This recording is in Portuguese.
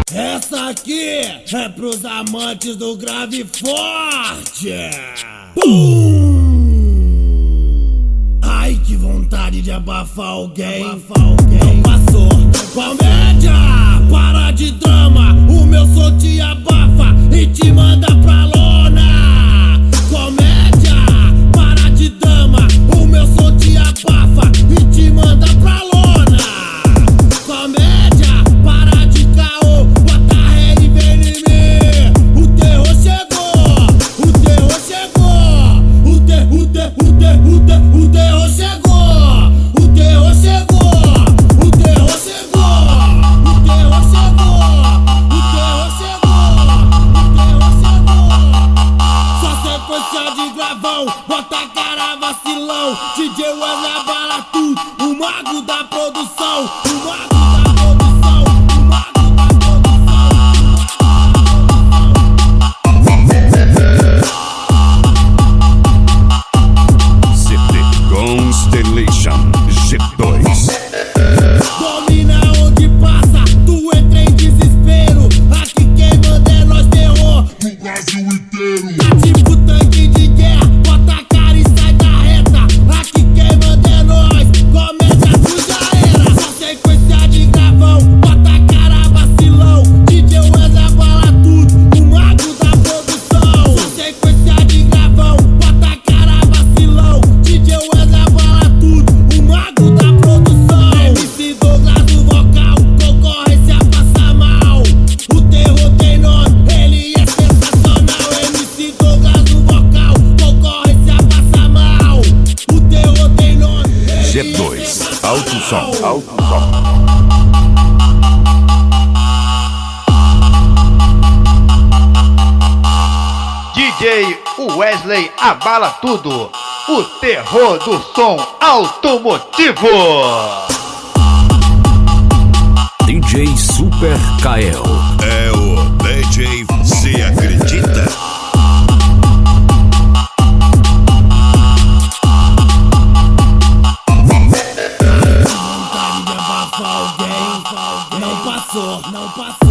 Essa aqui é pros amantes do grave forte. Pum! Ai, que vontade de abafar alguém. Não passou. Comédia, para de drama. O meu som te abafa e te manda pra lona. Comédia, para de drama. O meu som te abafa e te manda pra lona. Comédia, para de caô. Bota ré e vem em mim. O terror chegou. O terror chegou. O terror chegou. O terror chegou. O terror chegou. O terror chegou. O terror chegou. O terror chegou. Só sequência de gravão. Bota a cara vacilão. DJ Wesley abala tudo. O mago da produção. O mago da produção. O mago da CD Constellation G2. Domina onde passa, tu entra em desespero. Aqui quem manda é nós, terror do Brasil inteiro. tá tipo tanque de guerra, bota a cara e sai da reta. Aqui quem manda é nós, comédia tu já era. Só sequência de gravão, bota a cara vacilão. DJ Wesley abala tudo, o mago da produção. Só sequência de gravão, bota a cara vacilão. DJ Wesley abala tudo, o mago da produção. MC Douglas no vocal, concorrência passa mal. O terror tem nome, ele é sensacional. MC Douglas no vocal, concorrência passa mal. O terror tem nome, ele é G2 Alto Som. Alto Som. DJ Wesley abala tudo, o terror do som automotivo. DJ Super Kael. É o DJ, se acredita? vontade de abafar alguém. Não passou, não passou.